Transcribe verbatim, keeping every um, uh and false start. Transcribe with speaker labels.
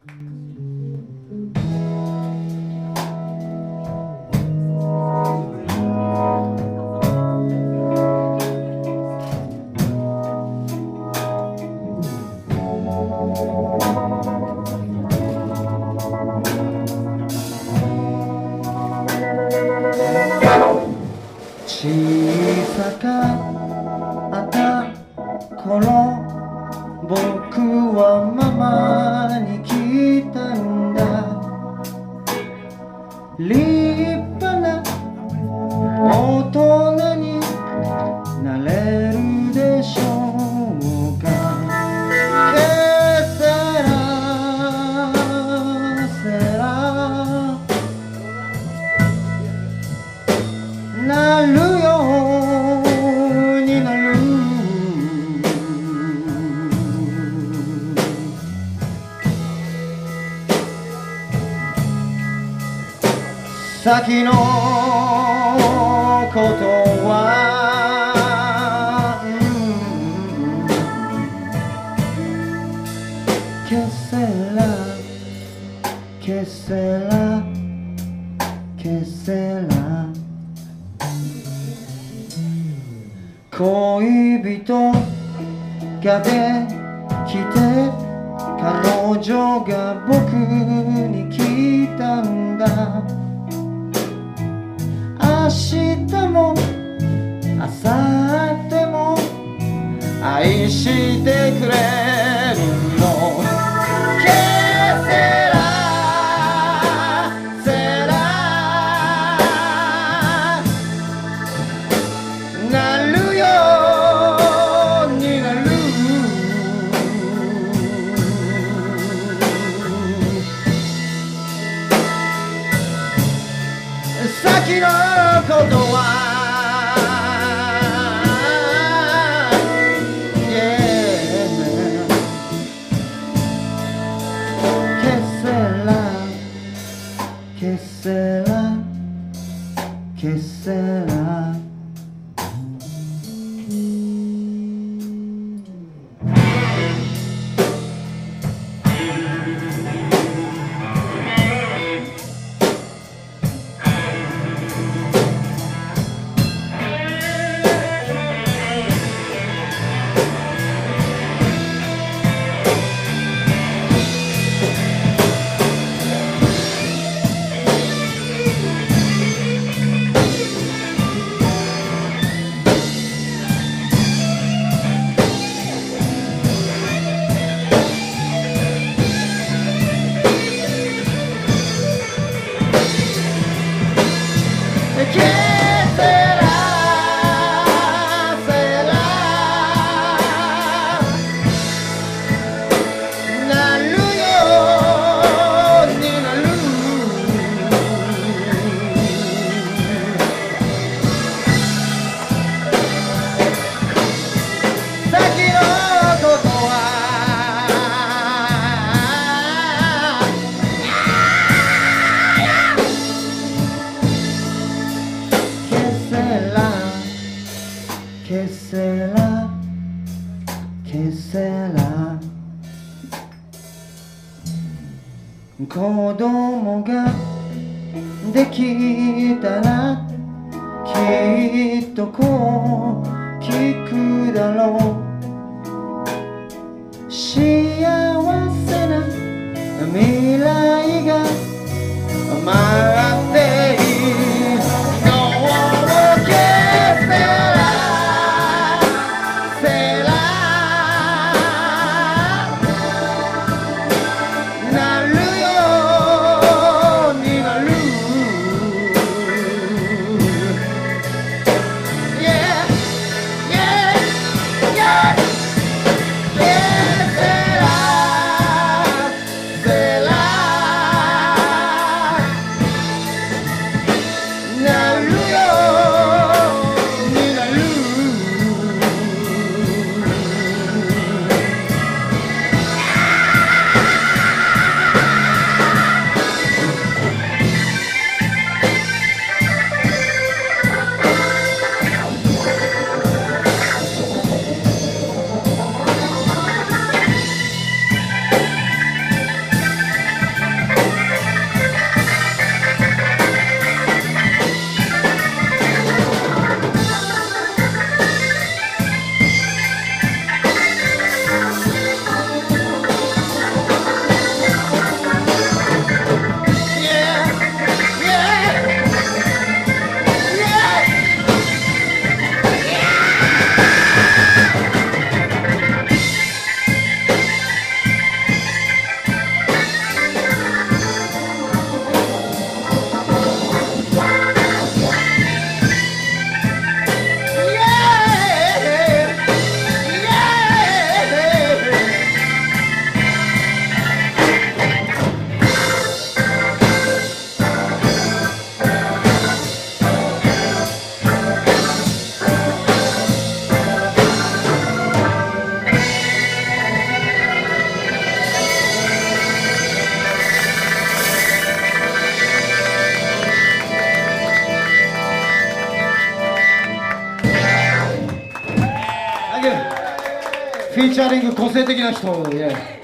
Speaker 1: 小さかった頃、僕はママに来たんだ。立派な大人になれるでしょうか。ケセラセラなるようになる。先のことは、うん、ケセラケセラケセラ恋人ができて彼女が僕に来たんだ。明日も明後日も愛してくれるの。ケセラセラなるようになる。先のことはケセラケセラケセラケセラ子供ができたらきっとこう聞くだろう。幸せな未来が待っているの。ケセラセラなるようになる。 Yeah, yeah, yeah フィーチャリング個性的な人、イエーイ。